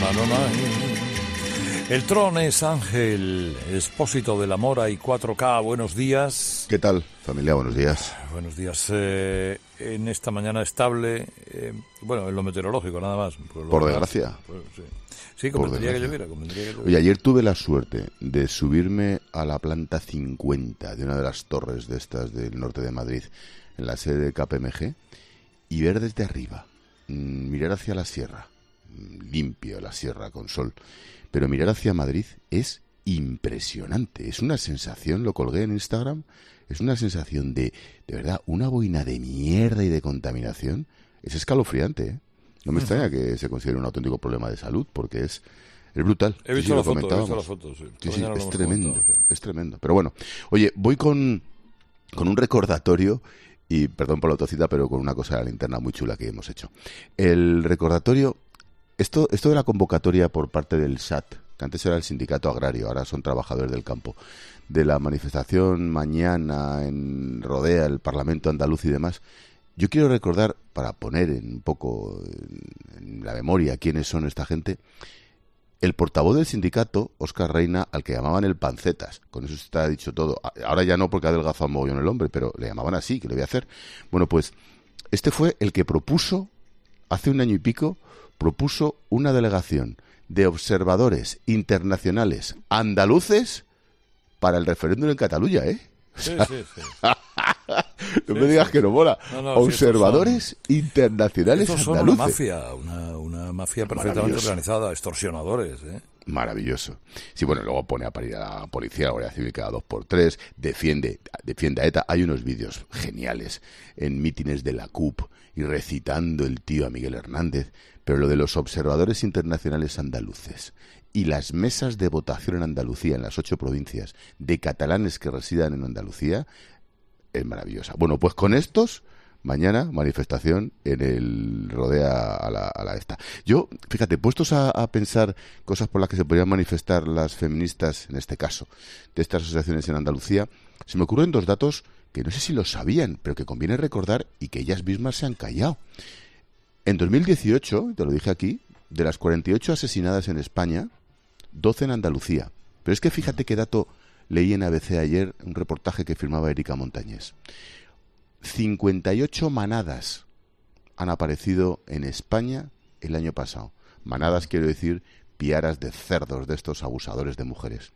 El Tron es Ángel, expósito del amor, hay 4K, buenos días. ¿Qué tal, familia? Buenos días. Buenos días. En esta mañana estable, bueno, en lo meteorológico nada más. Por desgracia. Sí, convendría que lloviera. Oye, ayer tuve la suerte de subirme a la planta 50 de una de las torres de estas del norte de Madrid, en la sede de KPMG, y ver desde arriba, mirar hacia la sierra, limpio la sierra con sol, pero mirar hacia Madrid es impresionante. Es una sensación, lo colgué en Instagram, es una sensación de verdad, una boina de mierda y de contaminación. Es escalofriante, ¿eh? No me extraña que se considere un auténtico problema de salud, porque es brutal. He visto las fotos, sí. Sí, es tremendo, es tremendo. Pero bueno, oye, voy con un recordatorio, y perdón por la autocita, pero con una cosa de la linterna muy chula que hemos hecho. El recordatorio, esto de la convocatoria por parte del SAT, que antes era el sindicato agrario, ahora son trabajadores del campo, de la manifestación mañana en Rodea, el Parlamento andaluz y demás. Yo quiero recordar, para poner un poco en la memoria quiénes son esta gente, el portavoz del sindicato, Óscar Reina, al que llamaban el Pancetas. Con eso está dicho todo. Ahora ya no, porque ha adelgazado un mogollón el hombre, pero le llamaban así, ¿qué le voy a hacer? Bueno, pues este fue el que propuso, hace un año y pico, propuso una delegación de observadores internacionales andaluces para el referéndum en Cataluña, ¿eh? Sí. No me digas que no mola. Observadores internacionales andaluces. Una mafia perfectamente organizada, extorsionadores, ¿eh? Maravilloso. Sí, bueno, luego pone a parir a la policía, a la Guardia Civil cada 2x3, defiende a ETA. Hay unos vídeos geniales en mítines de la CUP y recitando el tío a Miguel Hernández, pero lo de los observadores internacionales andaluces y las mesas de votación en Andalucía, en las 8 provincias, de catalanes que residan en Andalucía, es maravillosa. Bueno, pues con estos, mañana, manifestación en el Rodea a la esta. Yo, fíjate, puestos a pensar cosas por las que se podrían manifestar las feministas, en este caso, de estas asociaciones en Andalucía, se me ocurren 2 datos que no sé si lo sabían, pero que conviene recordar y que ellas mismas se han callado. En 2018, te lo dije aquí, de las 48 asesinadas en España, 12 en Andalucía. Pero es que fíjate qué dato leí en ABC ayer, un reportaje que firmaba Erika Montañés. 58 manadas han aparecido en España el año pasado. Manadas, quiero decir, piaras de cerdos de estos abusadores de mujeres.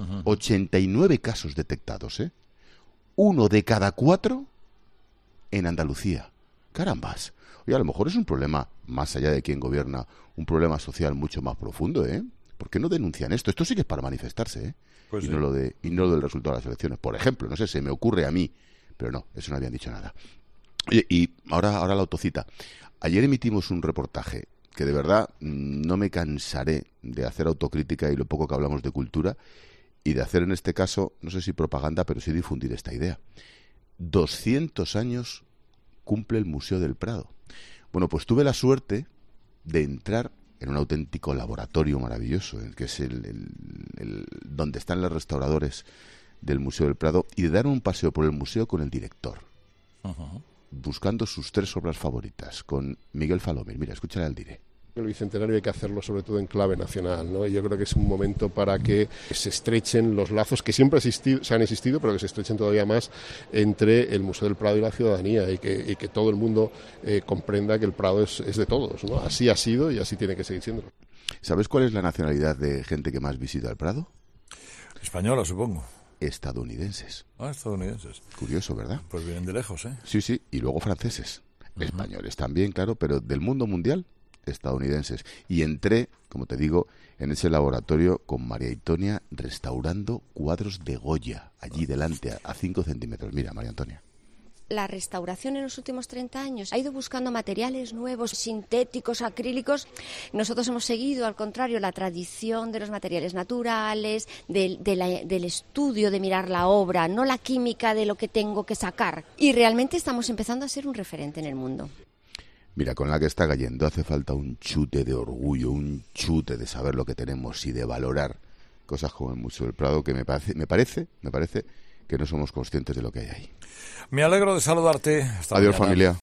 89 casos detectados, ¿eh? 1 de cada 4 en Andalucía. Carambas. Oye, a lo mejor es un problema, más allá de quién gobierna, un problema social mucho más profundo, ¿eh? ¿Por qué no denuncian esto? Esto sí que es para manifestarse, ¿eh? Pues y, sí. no lo del resultado de las elecciones. Por ejemplo, no sé, se me ocurre a mí, pero no, eso no habían dicho nada. Oye, y ahora la autocita. Ayer emitimos un reportaje que de verdad no me cansaré de hacer autocrítica y lo poco que hablamos de cultura y de hacer en este caso, no sé si propaganda, pero sí difundir esta idea. 200 años cumple el Museo del Prado. Bueno, pues tuve la suerte de entrar en un auténtico laboratorio maravilloso, que es donde están los restauradores del Museo del Prado, y de dar un paseo por el museo con el director, buscando sus 3 obras favoritas, con Miguel Falomir. Mira, escúchale al dire. El bicentenario hay que hacerlo sobre todo en clave nacional, ¿no? Y yo creo que es un momento para que se estrechen los lazos que siempre se han existido, pero que se estrechen todavía más entre el Museo del Prado y la ciudadanía, y que todo el mundo comprenda que el Prado es de todos, ¿no? Así ha sido y así tiene que seguir siendo. ¿Sabes cuál es la nacionalidad de gente que más visita el Prado? Española, supongo. Estadounidenses. Estadounidenses. Curioso, ¿verdad? Pues vienen de lejos, ¿eh? Sí, y luego franceses. Españoles también, claro, pero del mundo mundial, estadounidenses. Y entré, como te digo, en ese laboratorio con María Antonia restaurando cuadros de Goya, allí delante, a 5 centímetros. Mira, María Antonia. La restauración en los últimos 30 años ha ido buscando materiales nuevos, sintéticos, acrílicos. Nosotros hemos seguido, al contrario, la tradición de los materiales naturales, del estudio, de mirar la obra, no la química de lo que tengo que sacar. Y realmente estamos empezando a ser un referente en el mundo. Mira, con la que está cayendo hace falta un chute de orgullo, un chute de saber lo que tenemos y de valorar cosas como el Museo del Prado, que me parece que no somos conscientes de lo que hay ahí. Me alegro de saludarte. Adiós, familia.